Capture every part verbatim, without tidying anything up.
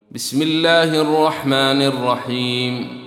بسم الله الرحمن الرحيم.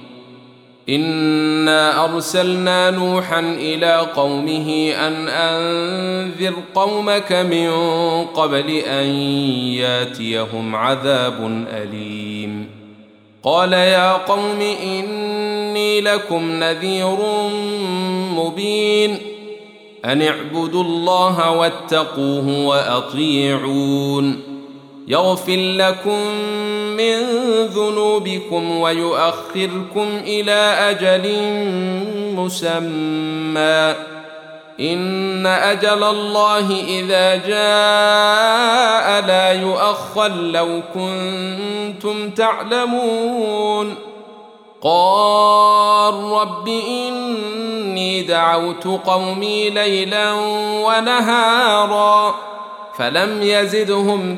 إنا أرسلنا نوحا إلى قومه أن أنذر قومك من قبل أن ياتيهم عذاب أليم. قال يا قوم إني لكم نذير مبين أن اعبدوا الله واتقوه وأطيعون يغفر لكم من ذنوبكم ويؤخركم إلى أجل مسمى إن أجل الله إذا جاء لا يؤخر لو كنتم تعلمون. قال رب إني دعوت قومي ليلا ونهارا فلم يزدهم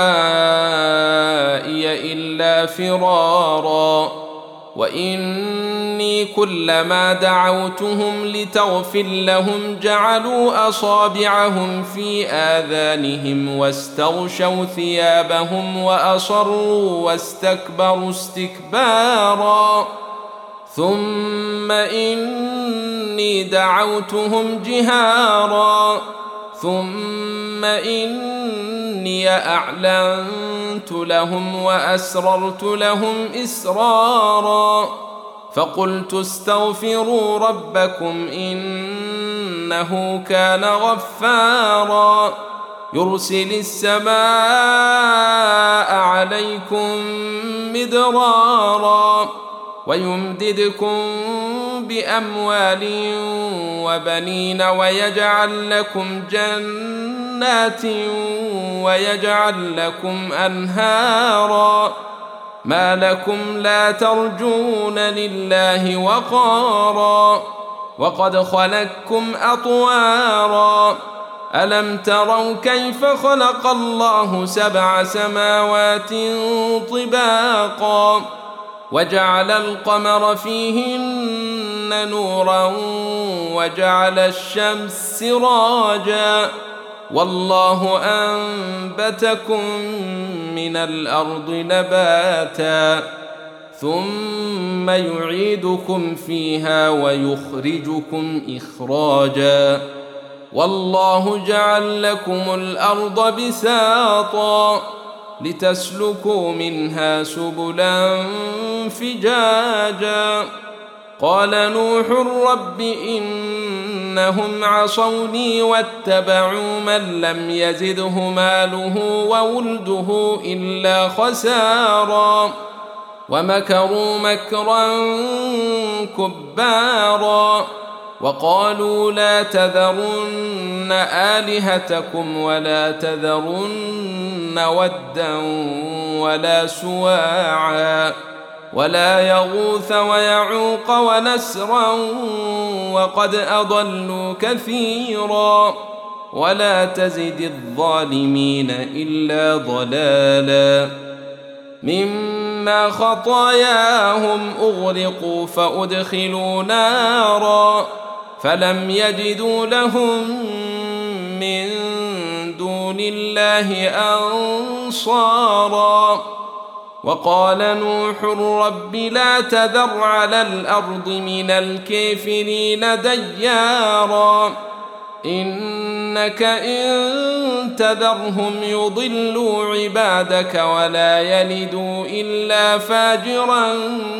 دعائي إلا فرارا وإني كلما دعوتهم لتغفر لهم جعلوا أصابعهم في آذانهم واستغشوا ثيابهم وأصروا واستكبروا استكبارا ثم إني دعوتهم جهارا ثم إني أعلنت لهم وأسررت لهم إسرارا فقلت استغفروا ربكم إنه كان غفارا يرسل السماء عليكم مدرارا ويمددكم بأموال وبنين ويجعل لكم جنات ويجعل لكم أنهارا ما لكم لا ترجون لله وقارا وقد خلقكم أطوارا ألم تروا كيف خلق الله سبع سماوات طباقا وجعل القمر فيهن نورا وجعل الشمس سراجا والله أنبتكم من الأرض نباتا ثم يعيدكم فيها ويخرجكم إخراجا والله جعل لكم الأرض بساطا لتسلكوا منها سبلا فجاجا قال نوح رب إنهم عصوني واتبعوا من لم يزده ماله وولده إلا خسارا ومكروا مكرا كبارا وقالوا لا تذرن آلهتكم ولا تذرن ودا ولا سواعا ولا يغوث ويعوق ونسرا وقد أضلوا كثيرا ولا تزد الظالمين إلا ضلالا مما خطاياهم أغرقوا فأدخلوا نارا فلم يجدوا لهم من دون الله أنصارا وقال نوح رب لا تذر على الأرض من الكافرين ديارا إنك إن تذرهم يضلوا عبادك ولا يلدوا إلا فاجرا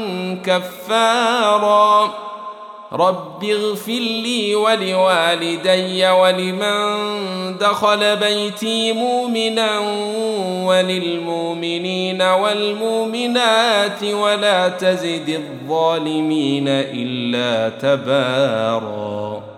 كفارا رب اغفر لي ولوالدي ولمن دخل بيتي مؤمنا وللمؤمنين والمؤمنات ولا تزد الظالمين إلا تبارا.